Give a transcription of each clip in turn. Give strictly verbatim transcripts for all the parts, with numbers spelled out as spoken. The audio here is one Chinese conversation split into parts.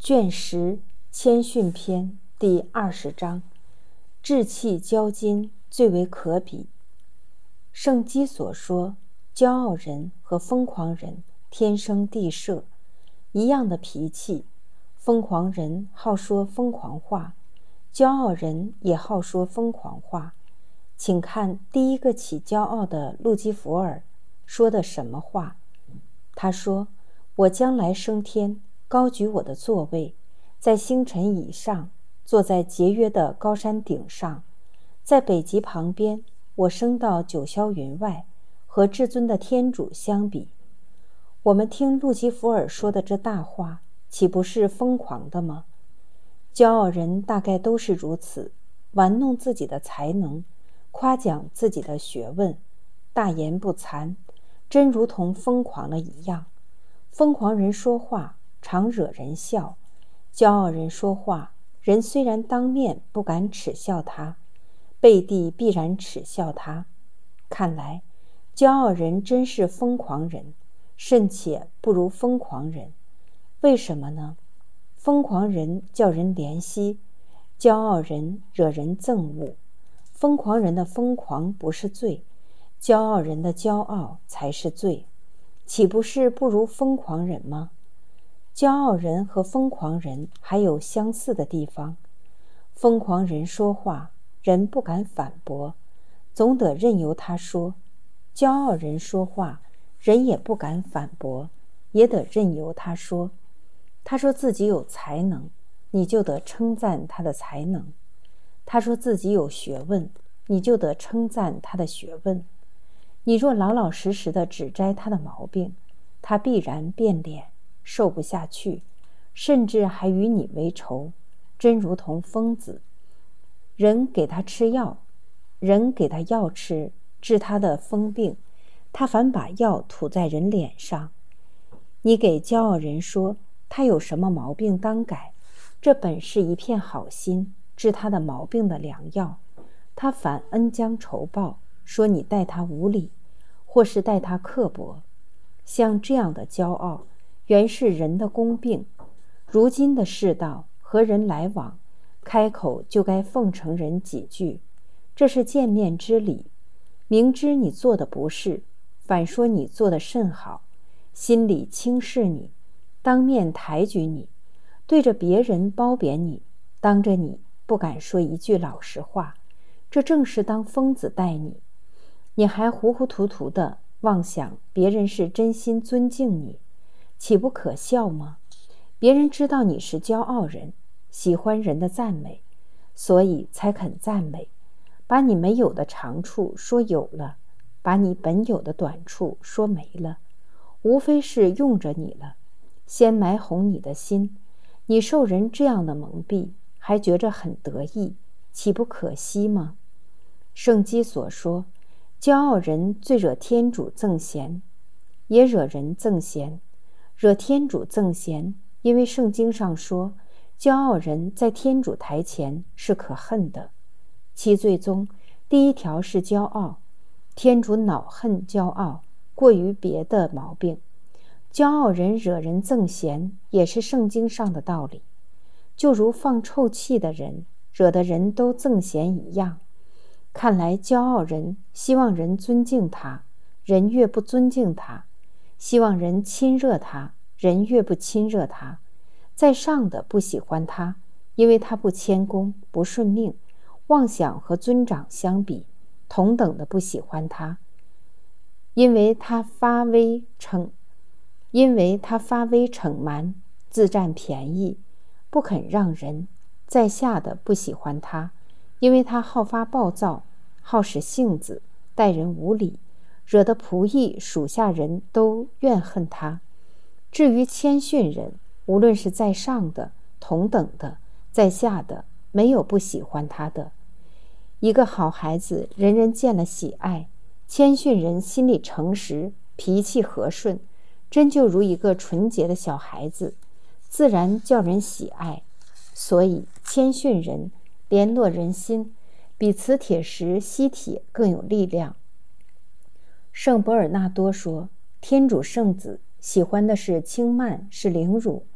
卷十谦逊篇第二十章，志气骄矜最为可比。圣基所说，骄傲人和疯狂人天生地设，一样的脾气。疯狂人好说疯狂话，骄傲人也好说疯狂话。请看第一个起骄傲的路基弗尔说的什么话？他说：我将来升天，高举我的座位，在星辰以上，坐在节约的高山顶上，在北极旁边，我升到九霄云外，和至尊的天主相比。我们听路基弗尔说的这大话，岂不是疯狂的吗？骄傲人大概都是如此，玩弄自己的才能，夸奖自己的学问，大言不惭，真如同疯狂了一样。疯狂人说话常惹人笑，骄傲人说话，人虽然当面不敢耻笑他，背地必然耻笑他。看来骄傲人真是疯狂人，甚且不如疯狂人。为什么呢？疯狂人叫人怜惜，骄傲人惹人憎恶。疯狂人的疯狂不是罪，骄傲人的骄傲才是罪，岂不是不如疯狂人吗？骄傲人和疯狂人还有相似的地方。疯狂人说话，人不敢反驳，总得任由他说；骄傲人说话，人也不敢反驳，也得任由他说。他说自己有才能，你就得称赞他的才能；他说自己有学问，你就得称赞他的学问。你若老老实实的指摘他的毛病，他必然变脸，受不下去，甚至还与你为仇，真如同疯子。人给他吃药，人给他药吃，治他的疯病，他反把药吐在人脸上。你给骄傲人说他有什么毛病当改，这本是一片好心，治他的毛病的良药，他反恩将仇报，说你待他无礼，或是待他刻薄。像这样的骄傲，原是人的公病。如今的世道，和人来往，开口就该奉承人几句，这是见面之礼。明知你做的不是，反说你做的甚好，心里轻视你，当面抬举你，对着别人褒贬你，当着你不敢说一句老实话，这正是当疯子待你。你还糊糊涂涂的妄想别人是真心尊敬你，岂不可笑吗？别人知道你是骄傲人，喜欢人的赞美，所以才肯赞美，把你没有的长处说有了，把你本有的短处说没了，无非是用着你了，先埋红你的心。你受人这样的蒙蔽，还觉着很得意，岂不可惜吗？圣基所说，骄傲人最惹天主憎嫌，也惹人憎嫌。惹天主憎嫌，因为圣经上说，骄傲人在天主台前是可恨的。七罪中第一条是骄傲，天主恼恨骄傲，过于别的毛病。骄傲人惹人憎嫌，也是圣经上的道理，就如放臭气的人惹得人都憎嫌一样。看来骄傲人希望人尊敬他，人越不尊敬他；希望人亲热他，人越不亲热他。在上的不喜欢他，因为他不谦恭，不顺命，妄想和尊长相比，同等的不喜欢他，因为他发威逞因为他发威逞蛮，自占便宜，不肯让人。在下的不喜欢他，因为他好发暴躁，好使性子，待人无礼，惹得仆役属下人都怨恨他。至于谦逊人，无论是在上的、同等的、在下的，没有不喜欢他的。一个好孩子，人人见了喜爱；谦逊人心里诚实，脾气和顺，真就如一个纯洁的小孩子，自然叫人喜爱。所以谦逊人联络人心，比磁铁石吸铁更有力量。圣伯尔纳多说，天主圣子喜欢的是轻慢，是凌辱。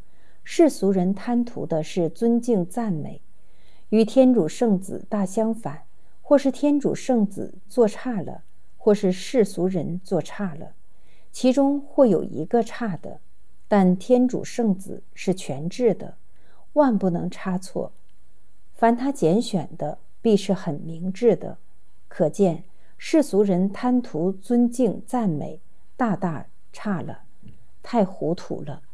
世俗人贪图的是尊敬赞美，与天主圣子大相反，或是天主圣子做差了，或是世俗人做差了，其中或有一个差的，但天主圣子是全智的，万不能差错。凡他拣选的，必是很明智的。可见世俗人贪图尊敬赞美，大大差了，太糊涂了。